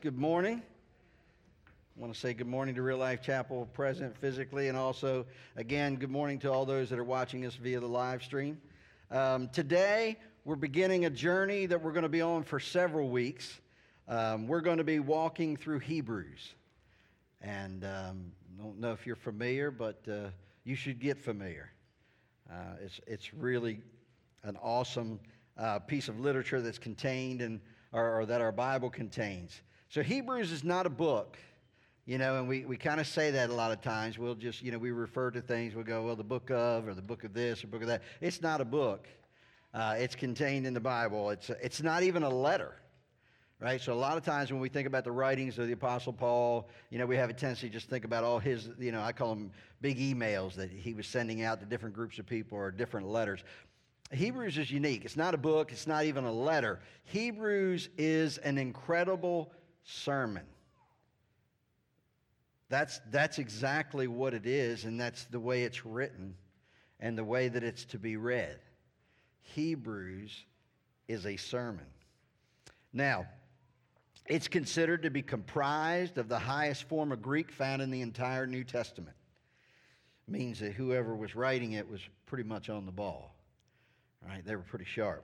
Good morning. I want to say good morning to Real Life Chapel present physically, and also, again, good morning to all those that are watching us via the live stream. Today, we're beginning a journey that we're going to be on for several weeks. We're going to be walking through Hebrews. And I don't know if you're familiar, but you should get familiar. It's really an awesome piece of literature that's contained in, or that our Bible contains. So Hebrews is not a book, and we kind of say that a lot of times. We'll just, we refer to things, we'll go, well, the book of, or the book of this, or book of that. It's not a book. It's contained in the Bible. It's not even a letter, right? So a lot of times when we think about the writings of the Apostle Paul, we have a tendency to just think about all his, I call them big emails that he was sending out to different groups of people or different letters. Hebrews is unique. It's not a book. It's not even a letter. Hebrews is an incredible sermon. That's exactly what it is, and that's the way it's written and the way that it's to be read. Hebrews is a sermon. Now, it's considered to be comprised of the highest form of Greek found in the entire New Testament. It means that whoever was writing it was pretty much on the ball. Right? They were pretty sharp.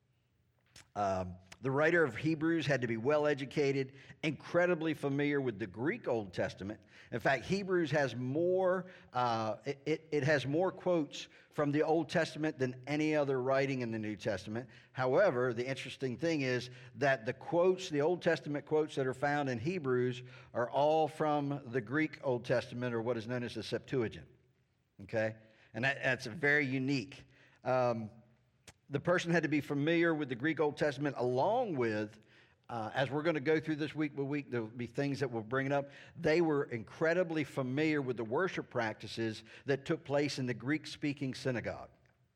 The writer of Hebrews had to be well educated, incredibly familiar with the Greek Old Testament. In fact, Hebrews has more, it has more quotes from the Old Testament than any other writing in the New Testament. However, the interesting thing is that the Old Testament quotes that are found in Hebrews are all from the Greek Old Testament, or what is known as the Septuagint. Okay? And that's very unique. The person had to be familiar with the Greek Old Testament, along with, as we're going to go through this week by week, there will be things that we'll bring up. They were incredibly familiar with the worship practices that took place in the Greek-speaking synagogue.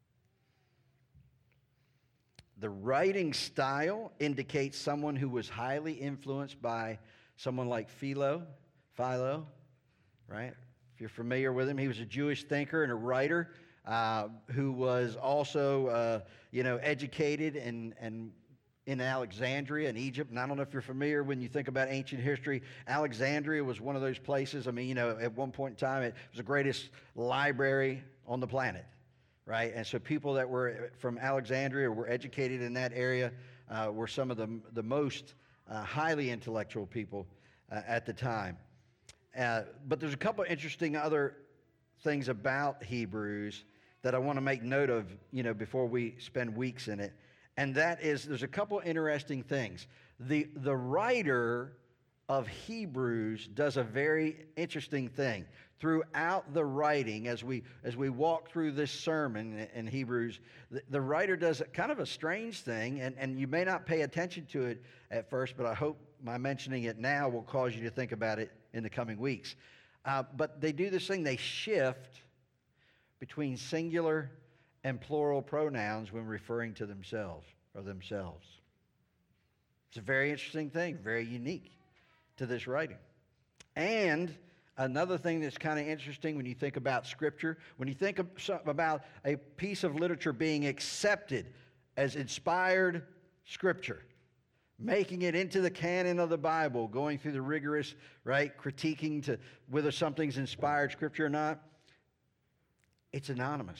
The writing style indicates someone who was highly influenced by someone like Philo, right? If you're familiar with him, he was a Jewish thinker and a writer. Who was also, educated in Alexandria in Egypt. And I don't know if you're familiar when you think about ancient history. Alexandria was one of those places. I mean, at one point in time, it was the greatest library on the planet, right? And so people that were from Alexandria or were educated in that area were some of the most highly intellectual people at the time. But there's a couple of interesting other things about Hebrews that I want to make note of, before we spend weeks in it. And that is, there's a couple interesting things. The writer of Hebrews does a very interesting thing. Throughout the writing, as we walk through this sermon in Hebrews, the writer does kind of a strange thing, and you may not pay attention to it at first, but I hope my mentioning it now will cause you to think about it in the coming weeks. But they do this thing, they shift between singular and plural pronouns when referring to themselves. It's a very interesting thing, very unique to this writing. And another thing that's kind of interesting when you think about Scripture, when you think about a piece of literature being accepted as inspired Scripture, making it into the canon of the Bible, going through the rigorous, right, critiquing to whether something's inspired Scripture or not, it's anonymous.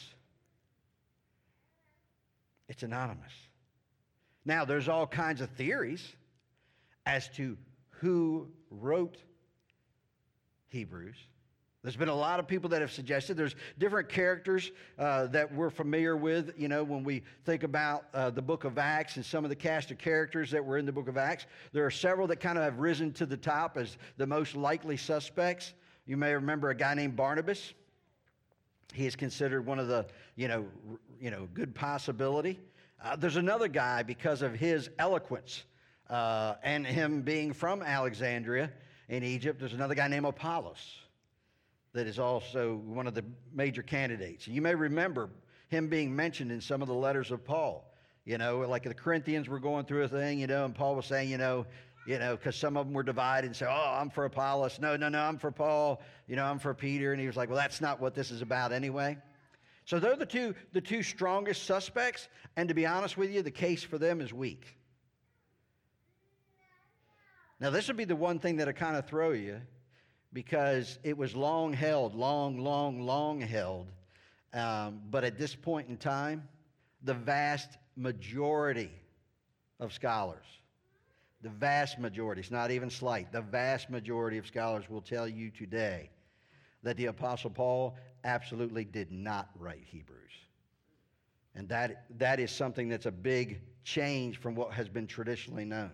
It's anonymous. Now, there's all kinds of theories as to who wrote Hebrews. There's been a lot of people that have suggested there's different characters that we're familiar with, when we think about the book of Acts and some of the cast of characters that were in the book of Acts. There are several that kind of have risen to the top as the most likely suspects. You may remember a guy named Barnabas. He is considered one of the, good possibility. There's another guy, because of his eloquence and him being from Alexandria in Egypt, there's another guy named Apollos that is also one of the major candidates. You may remember him being mentioned in some of the letters of Paul. Like the Corinthians were going through a thing, and Paul was saying, because some of them were divided and say, oh, I'm for Apollos. No, I'm for Paul. I'm for Peter. And he was like, well, that's not what this is about anyway. So they're the two strongest suspects. And to be honest with you, the case for them is weak. Now, this would be the one thing that'll kind of throw you, because it was long held, long held. But at this point in time, the vast majority of scholars, the vast majority, it's not even slight, the vast majority of scholars will tell you today that the Apostle Paul absolutely did not write Hebrews. And that is something that's a big change from what has been traditionally known.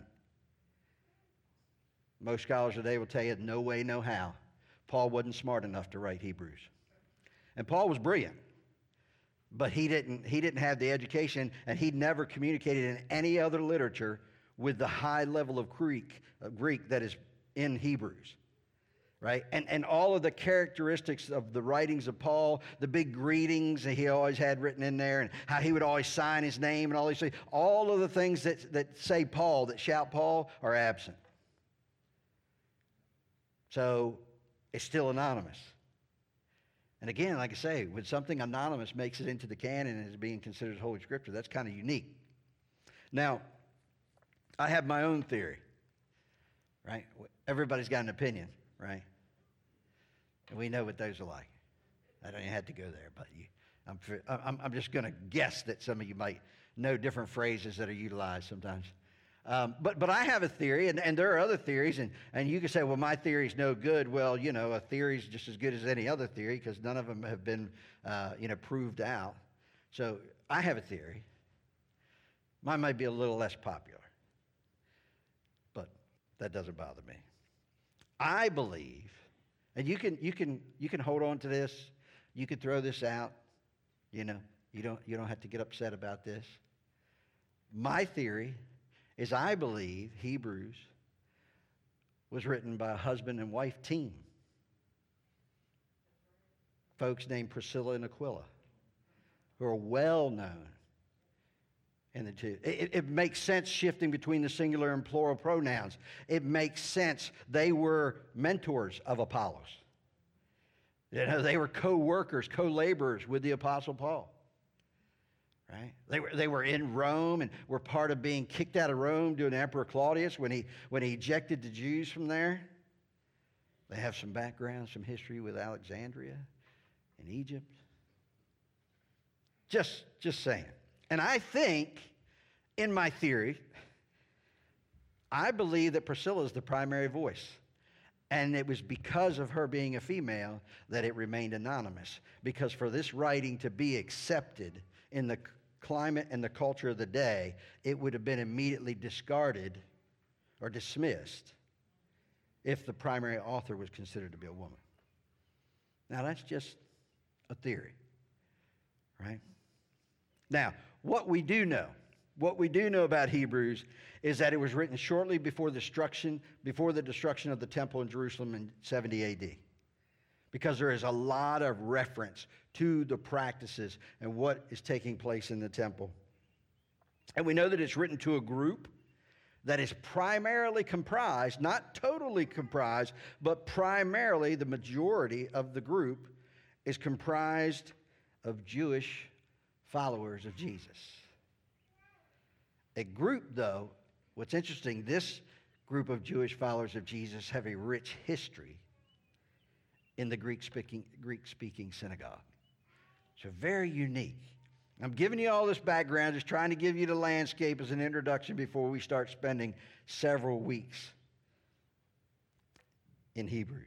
Most scholars today will tell you, no way, no how. Paul wasn't smart enough to write Hebrews. And Paul was brilliant, but he didn't have the education, and he never communicated in any other literature with the high level of Greek that is in Hebrews. Right? And all of the characteristics of the writings of Paul, the big greetings that he always had written in there, and how he would always sign his name and all these things, all of the things that say Paul, that shout Paul, are absent. So it's still anonymous. And again, like I say, when something anonymous makes it into the canon and is being considered Holy Scripture, that's kind of unique. Now, I have my own theory, right? Everybody's got an opinion, right? And we know what those are like. I don't even have to go there, but I'm just going to guess that some of you might know different phrases that are utilized sometimes. But I have a theory, and there are other theories, and you can say, well, my theory's no good. Well, a theory's just as good as any other theory, because none of them have been, proved out. So I have a theory. Mine might be a little less popular, but that doesn't bother me. I believe, and you can hold on to this. You can throw this out. You don't have to get upset about this. My theory is I believe Hebrews was written by a husband and wife team. Folks named Priscilla and Aquila, who are well known in the two. It makes sense shifting between the singular and plural pronouns. It makes sense. They were mentors of Apollos. They were co-workers, co-laborers with the Apostle Paul. Right? They were in Rome and were part of being kicked out of Rome during Emperor Claudius when he ejected the Jews from there. They have some background, some history with Alexandria and Egypt. Just saying. And I think, in my theory, I believe that Priscilla is the primary voice. And it was because of her being a female that it remained anonymous. Because for this writing to be accepted in the climate and the culture of the day, it would have been immediately discarded or dismissed if the primary author was considered to be a woman. Now, that's just a theory, right? Now, what we do know about Hebrews is that it was written shortly before the destruction of the temple in Jerusalem in 70 AD. Because there is a lot of reference to the practices and what is taking place in the temple. And we know that it's written to a group that is primarily comprised, not totally comprised, but primarily the majority of the group is comprised of Jewish followers of Jesus. A group, though, what's interesting, this group of Jewish followers of Jesus have a rich history in the Greek-speaking synagogue. So very unique. I'm giving you all this background, just trying to give you the landscape as an introduction before we start spending several weeks in Hebrews.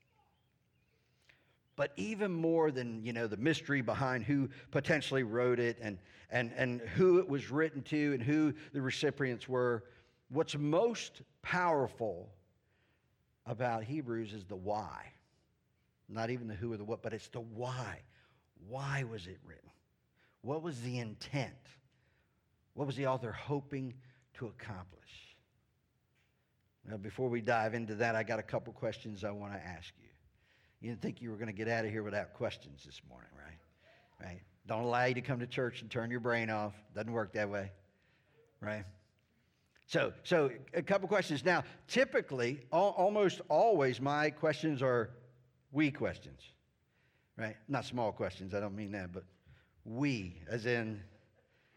But even more than, the mystery behind who potentially wrote it and who it was written to and who the recipients were, what's most powerful about Hebrews is the why. Not even the who or the what, but it's the why. Why was it written? What was the intent? What was the author hoping to accomplish? Now, before we dive into that, I got a couple questions I want to ask you. You didn't think you were going to get out of here without questions this morning, right? Right? Don't allow you to come to church and turn your brain off. Doesn't work that way, right? So a couple questions. Now, typically, almost always, my questions are we questions, right? Not small questions. I don't mean that, but we, as in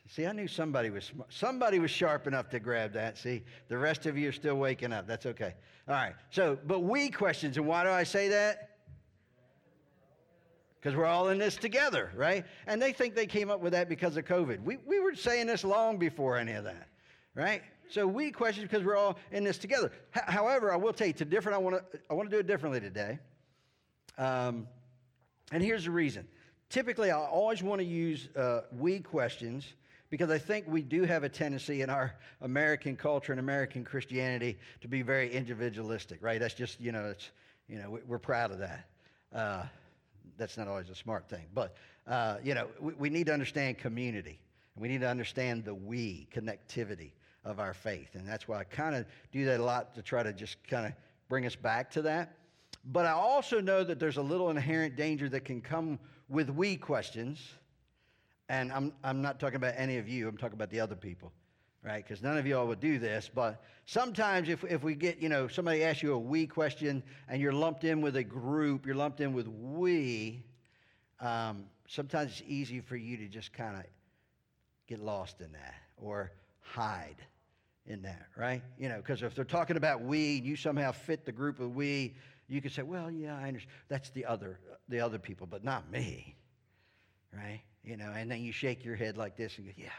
See, I knew somebody was sharp enough to grab that. See, the rest of you are still waking up. That's okay. All right. So, but we questions, and why do I say that? Because we're all in this together, right? And they think they came up with that because of COVID. We were saying this long before any of that, right? So we question because we're all in this together. However, I will tell you, I want to do it differently today. And here's the reason. Typically, I always want to use we questions because I think we do have a tendency in our American culture and American Christianity to be very individualistic, right? That's just, we're proud of that. That's not always a smart thing. But, we need to understand community. And we need to understand the we, connectivity of our faith. And that's why I kind of do that a lot to try to just kind of bring us back to that. But I also know that there's a little inherent danger that can come with we questions. And I'm not talking about any of you. I'm talking about the other people, right? Because none of you all would do this. But sometimes if we get, somebody asks you a we question and you're lumped in with a group, you're lumped in with we, sometimes it's easy for you to just kind of get lost in that or hide in that, right? Because if they're talking about we and you somehow fit the group of we, you could say, well, yeah, I understand. That's the other people, but not me, right? And then you shake your head like this and go, yeah,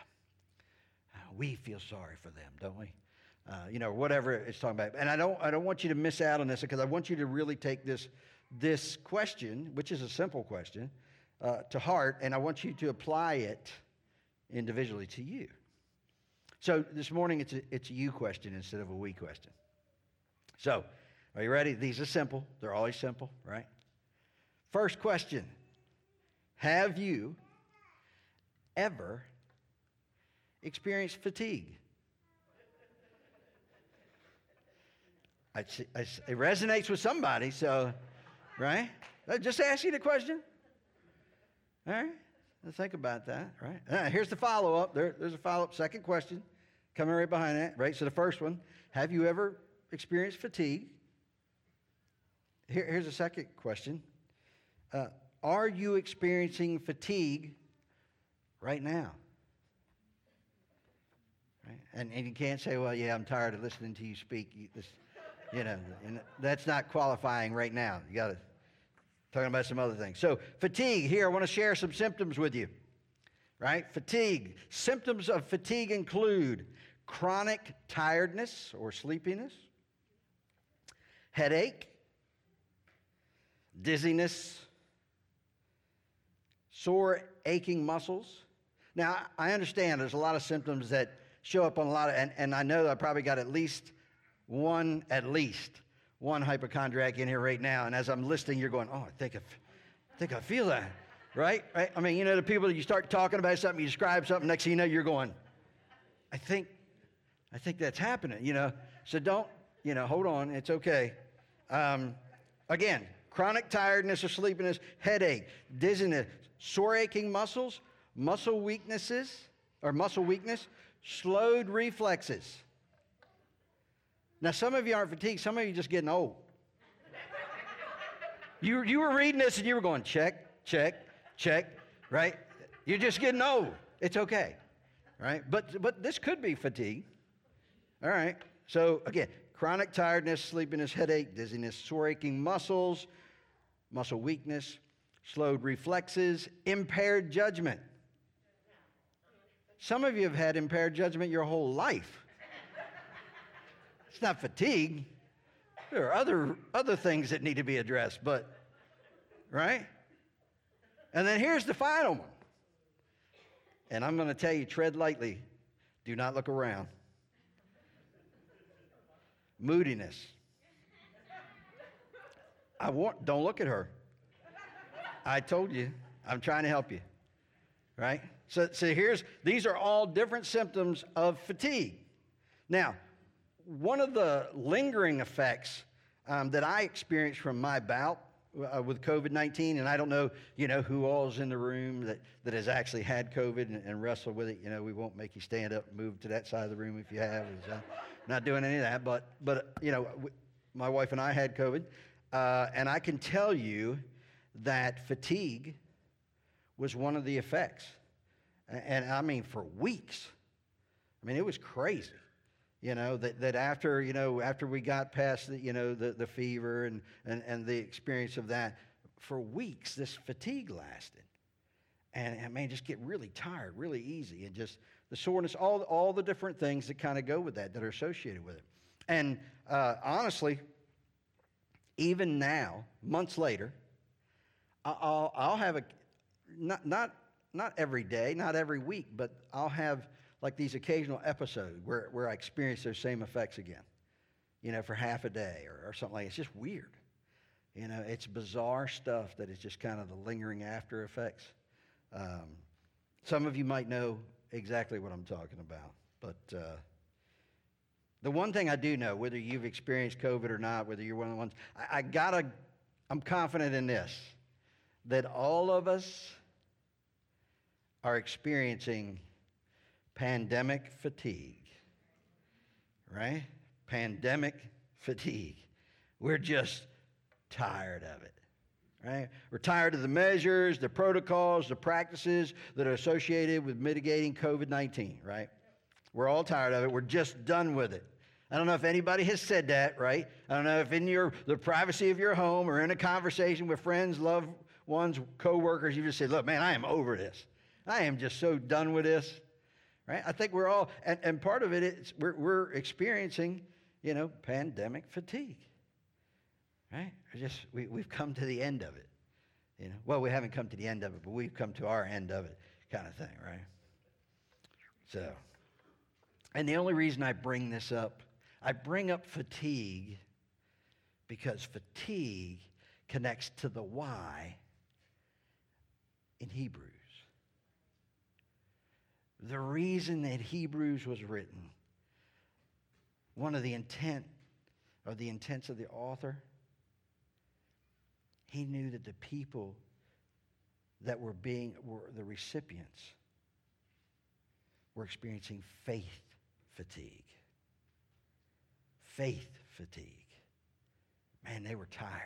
we feel sorry for them, don't we? Whatever it's talking about. And I don't want you to miss out on this because I want you to really take this question, which is a simple question, to heart, and I want you to apply it individually to you. So this morning it's a you question instead of a we question. So, are you ready? These are simple. They're always simple, right? First question. Have you ever experienced fatigue? It resonates with somebody, so, right? Just asking the question. All right? Let's think about that, right? Here's the follow-up. There's a follow-up, second question coming right behind that, right? So the first one, have you ever experienced fatigue? Here's a second question. Are you experiencing fatigue right now? Right? And you can't say, well, yeah, I'm tired of listening to you speak. And that's not qualifying right now. You got to talking about some other things. So fatigue, here I want to share some symptoms with you. Right? Fatigue. Symptoms of fatigue include chronic tiredness or sleepiness, headache, dizziness, sore aching muscles. Now, I understand there's a lot of symptoms that show up on a lot of, and I know that I probably got at least one hypochondriac in here right now, and as I'm listening, you're going, oh, I think I feel that, right? I mean, the people that you start talking about something, you describe something, next thing you know, you're going, I think that's happening, So don't, hold on, it's okay. Again, chronic tiredness or sleepiness, headache, dizziness, sore aching muscles, muscle weakness, slowed reflexes. Now, some of you aren't fatigued. Some of you are just getting old. You were reading this and you were going, check, right? You're just getting old. It's okay, right? But this could be fatigue. All right. So, again, chronic tiredness, sleepiness, headache, dizziness, sore aching muscles, muscle weakness, slowed reflexes, impaired judgment. Some of you have had impaired judgment your whole life. It's not fatigue. There are other things that need to be addressed, but, right? And then here's the final one. And I'm going to tell you, tread lightly. Do not look around. Moodiness. Don't look at her. I told you, I'm trying to help you, right? So these are all different symptoms of fatigue. Now, one of the lingering effects that I experienced from my bout with COVID-19, and I don't know, who all is in the room that has actually had COVID and wrestled with it. We won't make you stand up and move to that side of the room if you have. Not doing any of that, but my wife and I had COVID, and I can tell you that fatigue was one of the effects. And I mean, for weeks. I mean, it was crazy. That after, after we got past the fever and the experience of that, for weeks, this fatigue lasted. And I mean, just get really tired, really easy. And just the soreness, all the different things that kind of go with that are associated with it. And honestly, even now, months later, I'll have not every day, not every week, but I'll have like these occasional episodes where I experience those same effects again, for half a day or something like that. It's just weird. It's bizarre stuff that is just kind of the lingering after effects. Some of you might know exactly what I'm talking about, but the one thing I do know, whether you've experienced COVID or not, whether you're one of the ones, I'm confident in this, that all of us are experiencing pandemic fatigue, right? Pandemic fatigue. We're just tired of it, right? We're tired of the measures, the protocols, the practices that are associated with mitigating COVID-19, right? We're all tired of it. We're just done with it. I don't know if anybody has said that, right? I don't know if in the privacy of your home or in a conversation with friends, loved ones, co-workers, you just say, look, man, I am over this. I am just so done with this, right? I think we're all, and part of it is we're experiencing, pandemic fatigue, right? We've come to the end of it, Well, we haven't come to the end of it, but we've come to our end of it kind of thing, right? So, and the only reason I bring this up, I bring up fatigue because fatigue connects to the why in Hebrews. The reason that Hebrews was written, one of the intents of the author, he knew that the people that were the recipients were experiencing faith fatigue. Faith fatigue. Man, they were tired.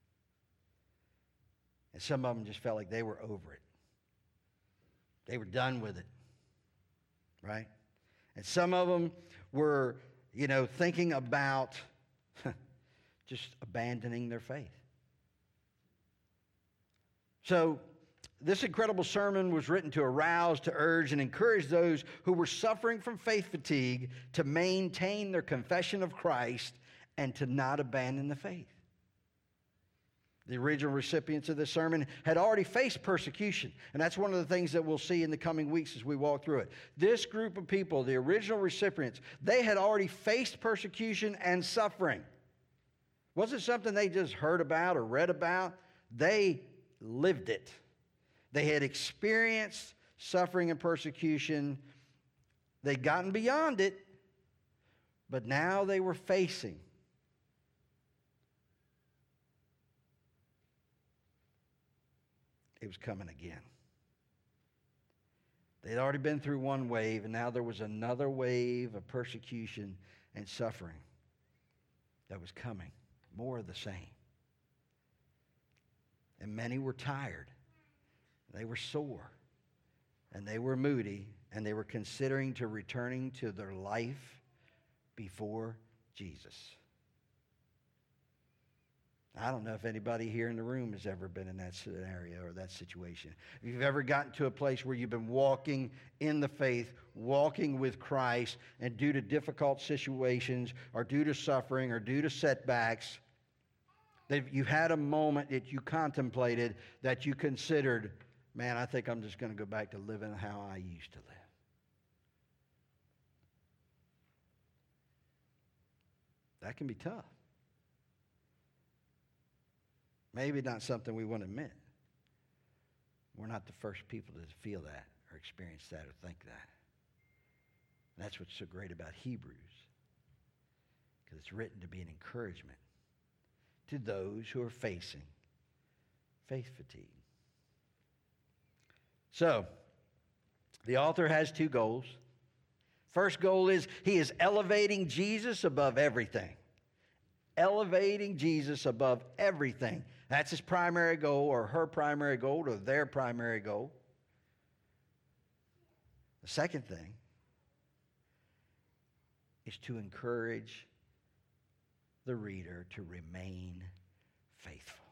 And some of them just felt like they were over it. They were done with it. Right? And some of them were, thinking about just abandoning their faith. So this incredible sermon was written to arouse, to urge, and encourage those who were suffering from faith fatigue to maintain their confession of Christ and to not abandon the faith. The original recipients of this sermon had already faced persecution, and that's one of the things that we'll see in the coming weeks as we walk through it. This group of people, the original recipients, they had already faced persecution and suffering. It wasn't something they just heard about or read about. They lived it. They had experienced suffering and persecution. They'd gotten beyond it, but now they were facing. It was coming again. They'd already been through one wave, and now there was another wave of persecution and suffering that was coming. More of the same. And many were tired. They were sore. And they were moody. And they were considering returning to their life before Jesus. I don't know if anybody here in the room has ever been in that scenario or that situation. If you've ever gotten to a place where you've been walking in the faith, walking with Christ, and due to difficult situations or due to suffering or due to setbacks, that you've had a moment that you contemplated, that you considered, man, I think I'm just going to go back to living how I used to live. That can be tough. Maybe not something we want to admit. We're not the first people to feel that or experience that or think that. And that's what's so great about Hebrews, because it's written to be an encouragement to those who are facing faith fatigue. So, the author has two goals. First goal is he is elevating Jesus above everything. Elevating Jesus above everything. That's his primary goal, or her primary goal, or their primary goal. The second thing is to encourage the reader to remain faithful,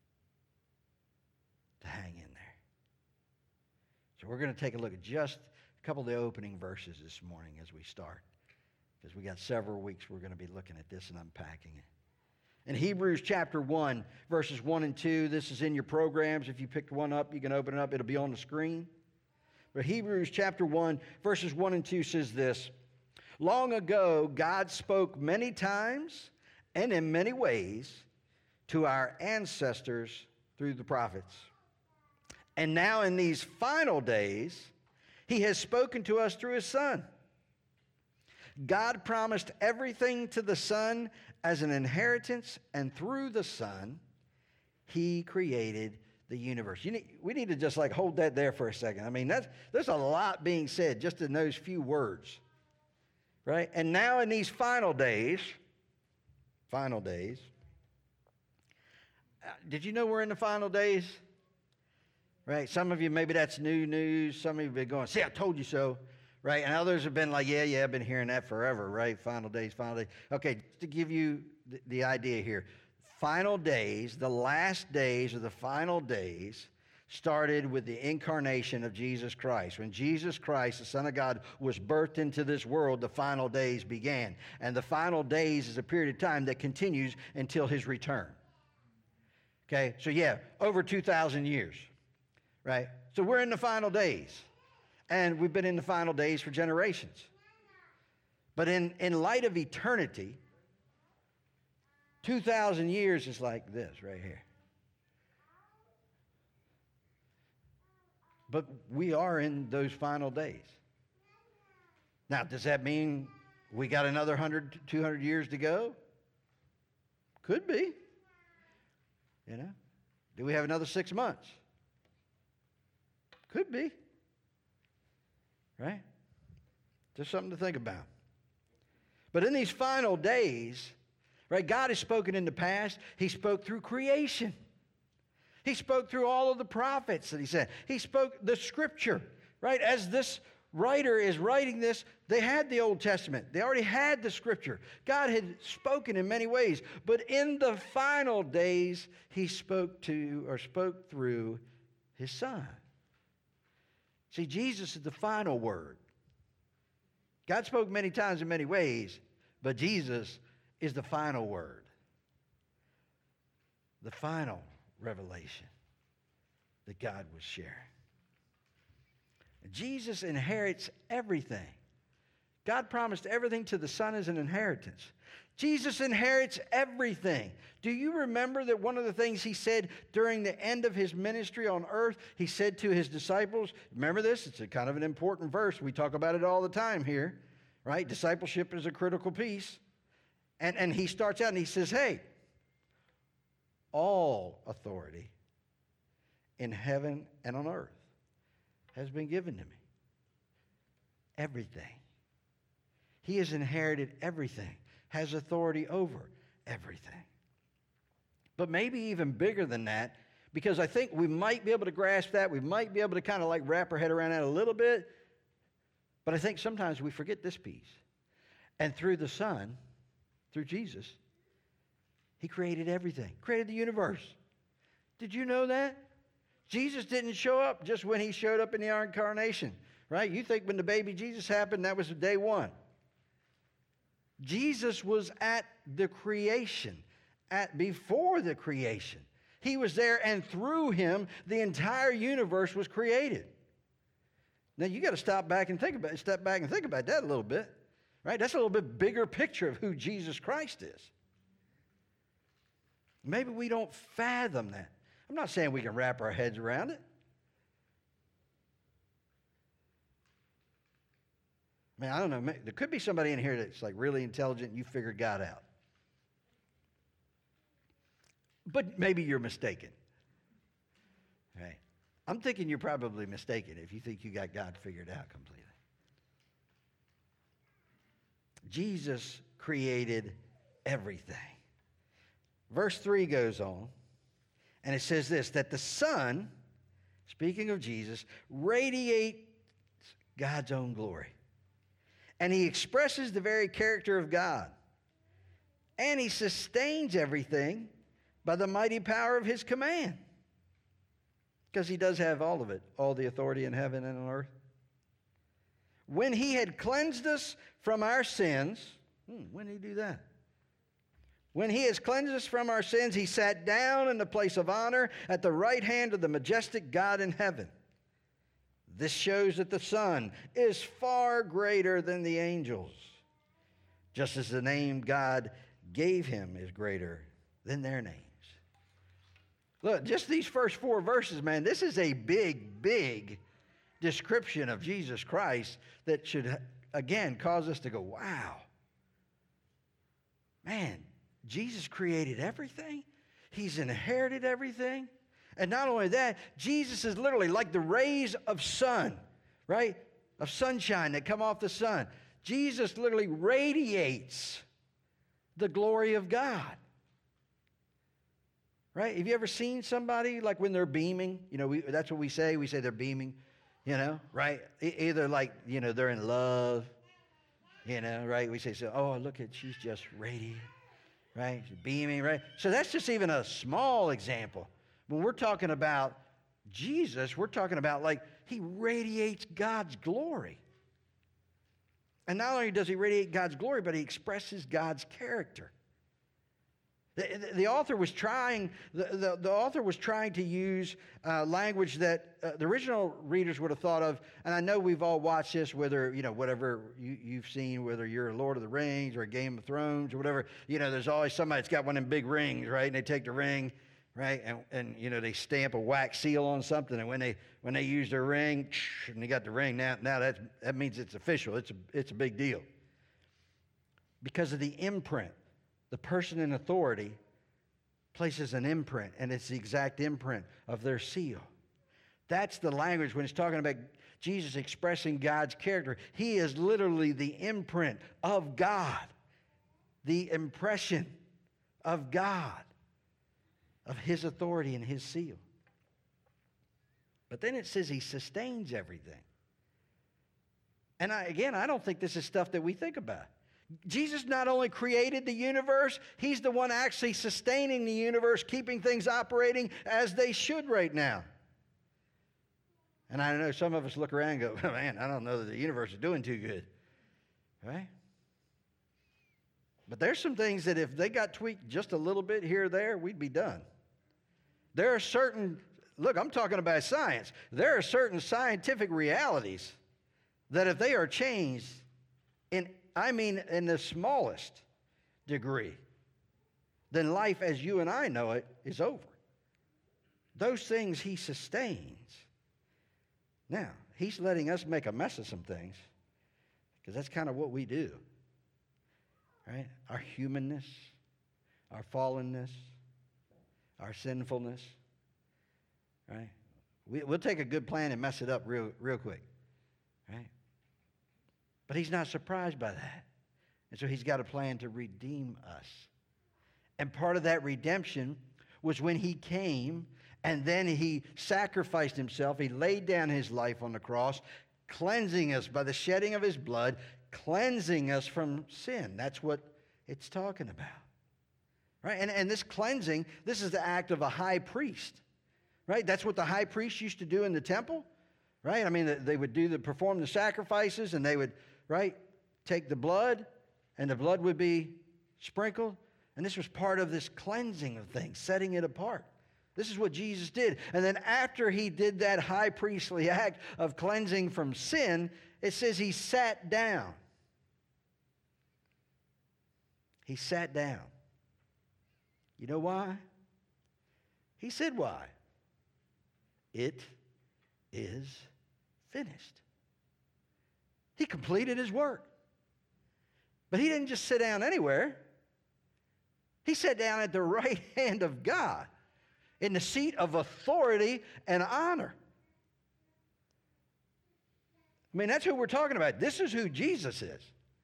to hang in there. So we're going to take a look at just a couple of the opening verses this morning as we start, because we got several weeks we're going to be looking at this and unpacking it. In Hebrews chapter 1, verses 1 and 2, this is in your programs. If you picked one up, you can open it up. It'll be on the screen. But Hebrews chapter 1, verses 1 and 2 says this: Long ago, God spoke many times and in many ways to our ancestors through the prophets. And now in these final days, he has spoken to us through his Son. God promised everything to the Son as an inheritance, and through the Son, he created the universe. We need to just like hold that there for a second. I mean, there's a lot being said just in those few words, right? And now in these final days, did you know we're in the final days? Right? Some of you, maybe that's new news. Some of you have been going, see, I told you so. Right? And others have been like, yeah, I've been hearing that forever, right? Final days. Okay, just to give you the idea here. Final days, the last days or the final days, started with the incarnation of Jesus Christ. When Jesus Christ, the Son of God, was birthed into this world, the final days began. And the final days is a period of time that continues until his return. Okay, so yeah, over 2,000 years, right? So we're in the final days. And we've been in the final days for generations. But in light of eternity, 2,000 years is like this right here. But we are in those final days. Now, does that mean we got another 100, 200 years to go? Could be. You know? Do we have another 6 months? Could be. Right? Just something to think about. But in these final days, right, God has spoken in the past. He spoke through creation. He spoke through all of the prophets that he said. He spoke the scripture, right? As this writer is writing this, they had the Old Testament. They already had the scripture. God had spoken in many ways. But in the final days, he spoke through his Son. See, Jesus is the final word. God spoke many times in many ways, but Jesus is the final word. The final revelation that God was sharing. Jesus inherits everything. God promised everything to the Son as an inheritance. Jesus inherits everything. Do you remember that one of the things he said during the end of his ministry on earth, he said to his disciples, remember this? It's a kind of an important verse. We talk about it all the time here, right? Discipleship is a critical piece. And he starts out and he says, hey, all authority in heaven and on earth has been given to me. Everything. He has inherited everything, has authority over everything. But maybe even bigger than that, because I think we might be able to grasp that. We might be able to kind of like wrap our head around that a little bit. But I think sometimes we forget this piece. And through the Son, through Jesus, he created everything, created the universe. Did you know that? Jesus didn't show up just when he showed up in the incarnation, right? You think when the baby Jesus happened, that was day one. Jesus was at the creation, before the creation. He was there, and through him, the entire universe was created. Now, you got to step back and think about that a little bit, right? That's a little bit bigger picture of who Jesus Christ is. Maybe we don't fathom that. I'm not saying we can wrap our heads around it. I mean, I don't know. There could be somebody in here that's like really intelligent and you figured God out. But maybe you're mistaken. Right? I'm thinking you're probably mistaken if you think you got God figured out completely. Jesus created everything. Verse 3 goes on, and it says this, that the Son, speaking of Jesus, radiates God's own glory. And he expresses the very character of God. And he sustains everything by the mighty power of his command. Because he does have all of it, all the authority in heaven and on earth. When he had cleansed us from our sins, when did he do that? When he has cleansed us from our sins, he sat down in the place of honor at the right hand of the majestic God in heaven. This shows that the Son is far greater than the angels, just as the name God gave him is greater than their names. Look, just these first 4 verses, man, this is a big, big description of Jesus Christ that should, again, cause us to go, wow. Man, Jesus created everything. He's inherited everything. And not only that, Jesus is literally like the rays of sun, right? Of sunshine that come off the sun. Jesus literally radiates the glory of God. Right? Have you ever seen somebody like when they're beaming? You know, that's what we say. We say they're beaming, you know, right? Either like, you know, they're in love, you know, right? We say, so, oh, look at, she's just radiant, right? She's beaming, right? So that's just even a small example. When we're talking about Jesus, we're talking about like he radiates God's glory. And not only does he radiate God's glory, but he expresses God's character. The author was trying. The author was trying to use language that the original readers would have thought of. And I know we've all watched this, whether whatever you've seen, whether you're a Lord of the Rings or a Game of Thrones or whatever. You know, there's always somebody that's got one of them big rings, right? And they take the ring, right, and you know they stamp a wax seal on something. And when they use their ring, and they got the ring, now that means it's official. It's a big deal because of the imprint. The person in authority places an imprint, and it's the exact imprint of their seal. That's the language when it's talking about Jesus expressing God's character. He is literally the imprint of God, the impression of God, of his authority and his seal. But then it says he sustains everything. And I don't think this is stuff that we think about. Jesus not only created the universe, he's the one actually sustaining the universe, keeping things operating as they should right now. And I know some of us look around and go, man, I don't know that the universe is doing too good. Right? But there's some things that if they got tweaked just a little bit here or there, we'd be done. There are certain, look, I'm talking about science. There are certain scientific realities that if they are changed in the smallest degree, then life as you and I know it is over. Those things he sustains. Now, he's letting us make a mess of some things because that's kind of what we do. Right? Our humanness, our fallenness, our sinfulness. Right? We'll take a good plan and mess it up real quick. Right? But he's not surprised by that. And so he's got a plan to redeem us. And part of that redemption was when he came and then he sacrificed himself. He laid down his life on the cross, cleansing us by the shedding of his blood, cleansing us from sin. That's what it's talking about. Right? And this cleansing, this is the act of a high priest. Right? That's what the high priest used to do in the temple. Right? I mean, they would perform the sacrifices and they would, right, take the blood and the blood would be sprinkled. And this was part of this cleansing of things, setting it apart. This is what Jesus did. And then after he did that high priestly act of cleansing from sin, it says he sat down. He sat down. You know why? He said why? It is finished. He completed his work. But he didn't just sit down anywhere. He sat down at the right hand of God in the seat of authority and honor. I mean, that's who we're talking about. This is who Jesus is.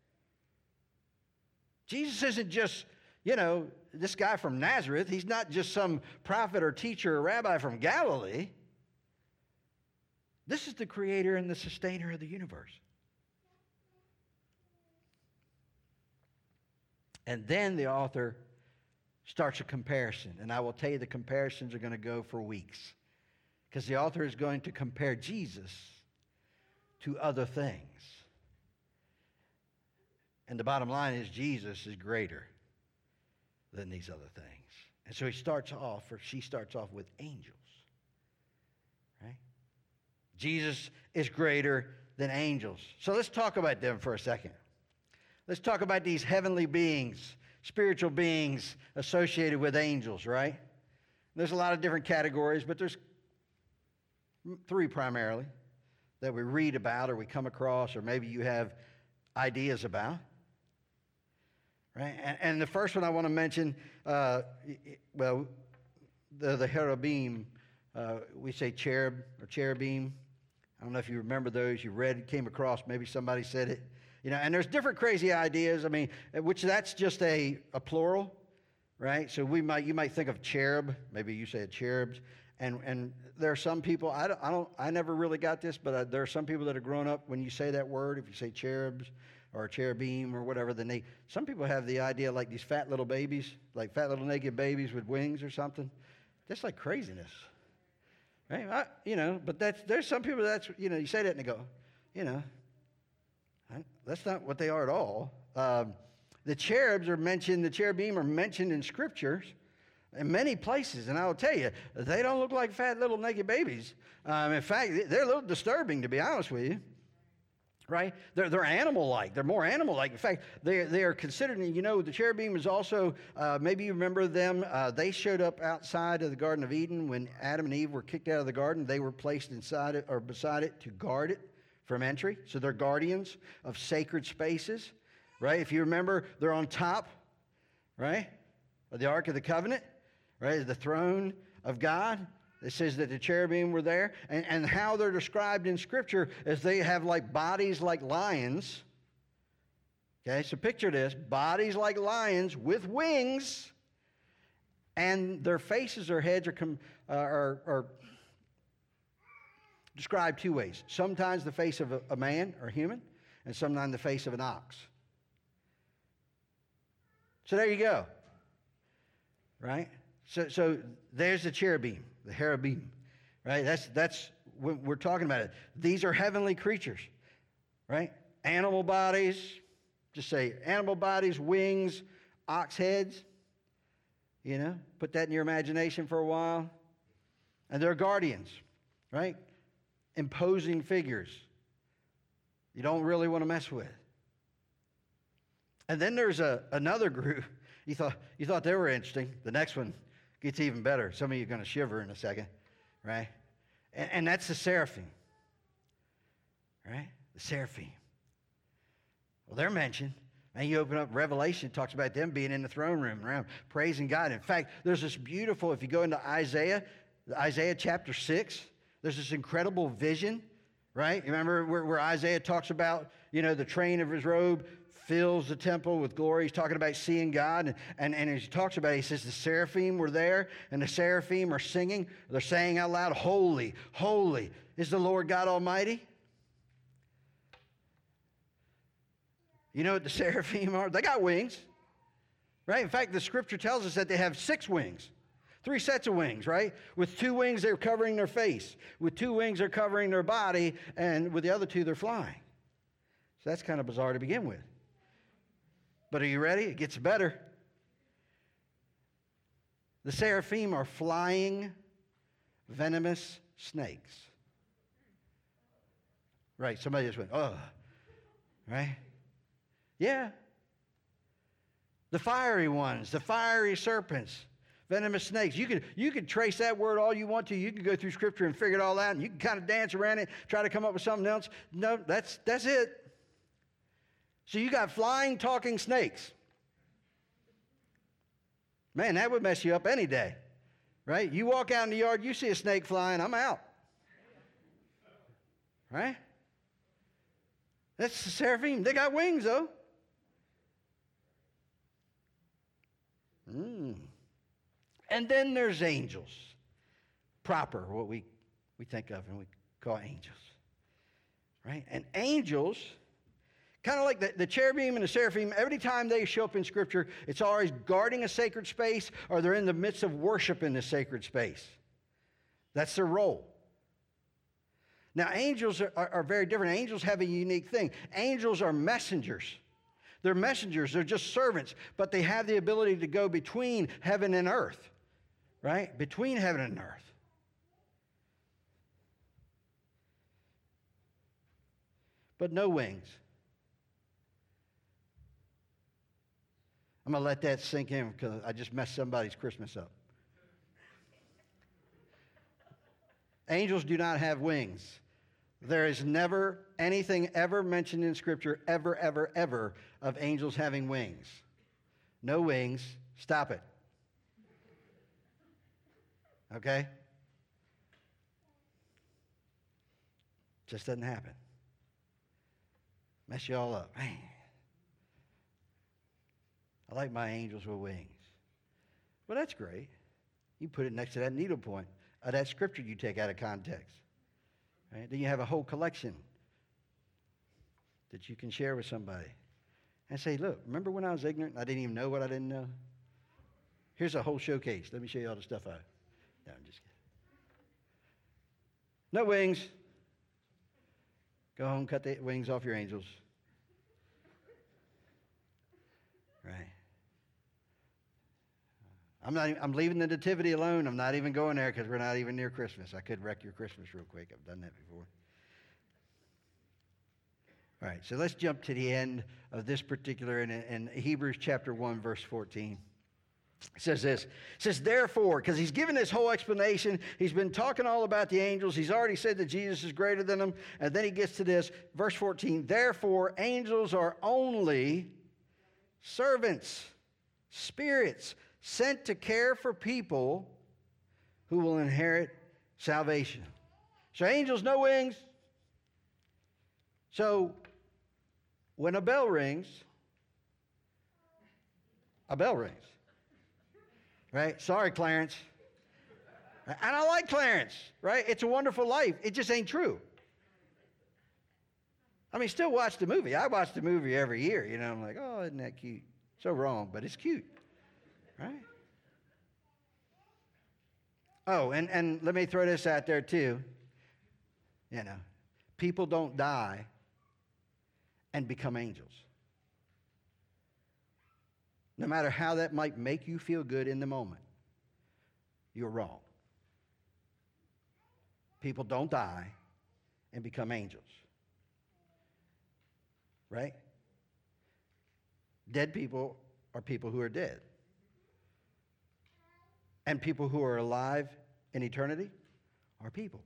Jesus isn't just, this guy from Nazareth. He's not just some prophet or teacher or rabbi from Galilee. This is the creator and the sustainer of the universe. And then the author starts a comparison. And I will tell you the comparisons are going to go for weeks. Because the author is going to compare Jesus to other things. And the bottom line is Jesus is greater than these other things. And so she starts off with angels. Right? Jesus is greater than angels. So let's talk about them for a second. Let's talk about these heavenly beings, spiritual beings associated with angels, right? There's a lot of different categories, but there's three primarily that we read about or we come across or maybe you have ideas about. Right? And the first one I want to mention, the cherubim, we say cherub or cherubim. I don't know if you remember those. You read, came across, maybe somebody said it. And there's different crazy ideas. I mean, which that's just a plural, right? So you might think of cherub. Maybe you say cherubs. And there are some people, I never really got this, but there are some people that have grown up when you say that word, if you say cherubs or cherubim or whatever, then some people have the idea like these fat little babies, like fat little naked babies with wings or something. That's like craziness, right? But there's some people you say that and they go, that's not what they are at all. The cherubim are mentioned in scriptures in many places, and I'll tell you, they don't look like fat little naked babies. In fact, they're a little disturbing, to be honest with you. Right? They're animal-like. They're more animal-like. In fact, they are considered, the cherubim is also, maybe you remember them, they showed up outside of the Garden of Eden when Adam and Eve were kicked out of the garden. They were placed inside it or beside it to guard it from entry. So they're guardians of sacred spaces, right? If you remember, they're on top, right, of the Ark of the Covenant, right, the throne of God. It says that the cherubim were there. And how they're described in Scripture is they have like bodies like lions. Okay, so picture this. Bodies like lions with wings. And their faces or heads are described two ways. Sometimes the face of a man or human, and sometimes the face of an ox. So there you go. Right? So there's the cherubim. The cherubim, right? That's what we're talking about. These are heavenly creatures, right? Animal bodies, just say animal bodies, wings, ox heads. Put that in your imagination for a while. And they're guardians, right? Imposing figures you don't really want to mess with. And then there's another group. You thought they were interesting. The next one gets even better. Some of you are going to shiver in a second, right? And that's the seraphim, right? The seraphim. Well, they're mentioned. And you open up Revelation, it talks about them being in the throne room around praising God. In fact, there's this beautiful, if you go into Isaiah chapter 6, there's this incredible vision, right? You remember where Isaiah talks about, the train of his robe fills the temple with glory. He's talking about seeing God. And as he talks about it, he says the seraphim were there, and the seraphim are singing. They're saying out loud, "Holy, holy is the Lord God Almighty." You know what the seraphim are? They got wings, right? In fact, the scripture tells us that they have 6 wings. 3 sets of wings, right? With 2 wings, they're covering their face. With 2 wings, they're covering their body. And with the other 2, they're flying. So that's kind of bizarre to begin with. But are you ready? It gets better. The seraphim are flying, venomous snakes. Right, somebody just went, oh, right? Yeah. The fiery ones, the fiery serpents, venomous snakes. You could trace that word all you want to. You can go through Scripture and figure it all out, and you can kind of dance around it, try to come up with something else. No, that's it. So you got flying, talking snakes. Man, that would mess you up any day, right? You walk out in the yard, you see a snake flying, I'm out. Right? That's the seraphim. They got wings, though. And then there's angels. Proper, what we think of and we called angels. Right? And angels, kind of like the cherubim and the seraphim, every time they show up in Scripture, it's always guarding a sacred space or they're in the midst of worship in the sacred space. That's their role. Now, angels are very different. Angels have a unique thing. Angels are messengers. They're messengers. They're just servants, but they have the ability to go between heaven and earth, right? Between heaven and earth. But no wings. I'm going to let that sink in because I just messed somebody's Christmas up. Angels do not have wings. There is never anything ever mentioned in Scripture, ever, ever, ever, of angels having wings. No wings. Stop it. Okay? Just doesn't happen. Mess you all up. Man. I like my angels with wings. Well, that's great. You put it next to that needlepoint of that scripture you take out of context. Right? Then you have a whole collection that you can share with somebody. And say, look, remember when I was ignorant and I didn't even know what I didn't know? Here's a whole showcase. Let me show you all the stuff I... No, I'm just kidding. No wings. Go home, cut the wings off your angels. Right. I'm leaving the nativity alone. I'm not even going there because we're not even near Christmas. I could wreck your Christmas real quick. I've done that before. All right, so let's jump to the end of this particular, in Hebrews chapter 1, verse 14. It says this. It says, therefore, because he's given this whole explanation. He's been talking all about the angels. He's already said that Jesus is greater than them. And then he gets to this, verse 14. Therefore, angels are only servants, spirits, sent to care for people who will inherit salvation. So angels, no wings. So when a bell rings, a bell rings. Right? Sorry, Clarence. And I like Clarence, right? It's a Wonderful Life. It just ain't true. I mean, still watch the movie. I watch the movie every year. You know, I'm like, oh, isn't that cute? So wrong, but it's cute. Right? Oh, and let me throw this out there too. You know, people don't die and become angels. No matter how that might make you feel good in the moment, you're wrong. People don't die and become angels. Right? Dead people are people who are dead. And people who are alive in eternity are people.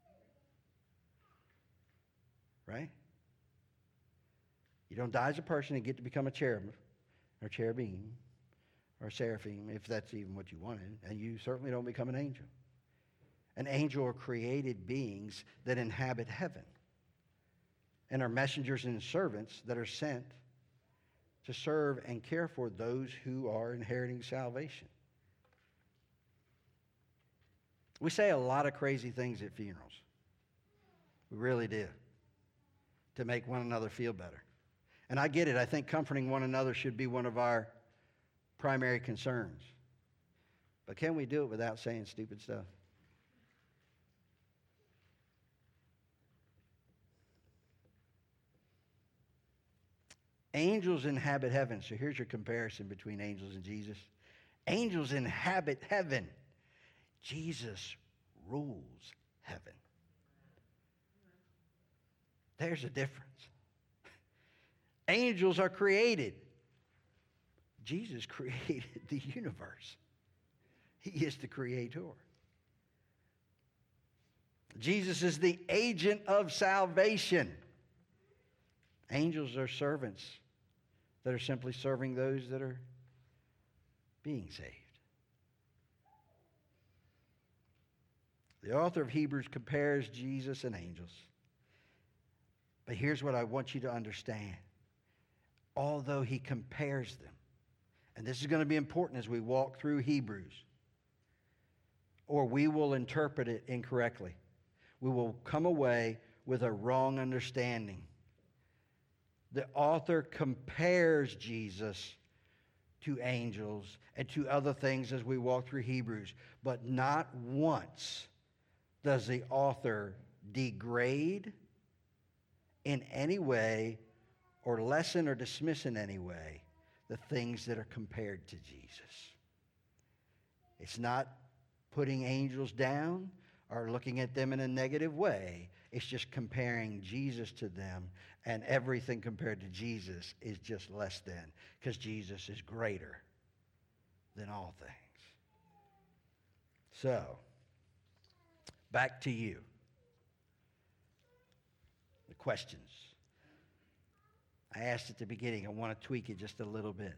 Right? You don't die as a person and get to become a cherub or cherubim or seraphim, if that's even what you wanted. And you certainly don't become an angel. An angel are created beings that inhabit heaven and are messengers and servants that are sent to serve and care for those who are inheriting salvation. We say a lot of crazy things at funerals. We really do. To make one another feel better. And I get it. I think comforting one another should be one of our primary concerns. But can we do it without saying stupid stuff? Angels inhabit heaven. So here's your comparison between angels and Jesus. Angels inhabit heaven. Jesus rules heaven. There's a difference. Angels are created. Jesus created the universe. He is the creator. Jesus is the agent of salvation. Angels are servants that are simply serving those that are being saved. The author of Hebrews compares Jesus and angels. But here's what I want you to understand. Although he compares them, and this is going to be important as we walk through Hebrews, or we will interpret it incorrectly. we will come away with a wrong understanding. The author compares Jesus to angels and to other things as we walk through Hebrews, but not once does the author degrade in any way or lessen or dismiss in any way the things that are compared to Jesus. It's not putting angels down or looking at them in a negative way. It's just comparing Jesus to them, and everything compared to Jesus is just less than, because Jesus is greater than all things. So, back to you. The questions. I asked at the beginning, I want to tweak it just a little bit.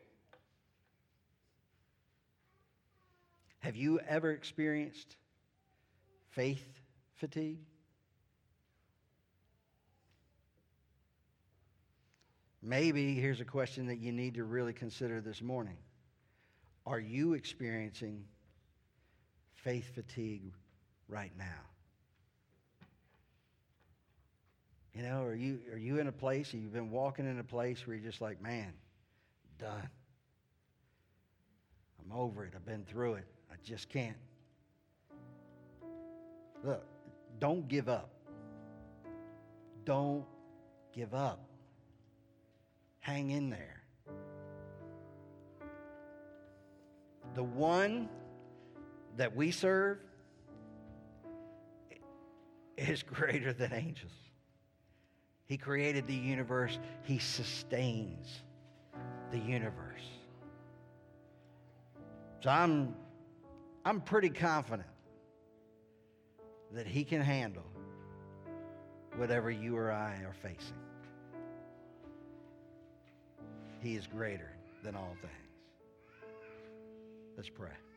Have you ever experienced faith fatigue? Maybe here's a question that you need to really consider this morning. Are you experiencing faith fatigue right now? You know, are you in a place, you've been walking in a place where you're just like, man, done. I'm over it. I've been through it. I just can't. Look, don't give up. Don't give up. Hang in there. The one that we serve is greater than angels. He created the universe. He sustains the universe. So I'm pretty confident that he can handle whatever you or I are facing. He is greater than all things. Let's pray.